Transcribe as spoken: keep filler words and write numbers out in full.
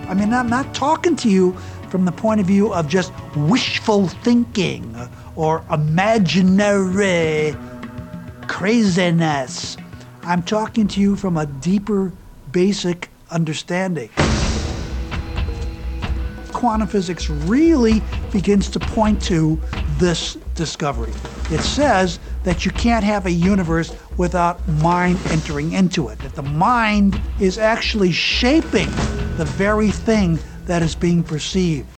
I mean, I'm not talking to you from the point of view of just wishful thinking or imaginary craziness. I'm talking to you from a deeper, basic understanding. Quantum physics really begins to point to this discovery. It says that you can't have a universe without mind entering into it, that the mind is actually shaping the very thing that is being perceived.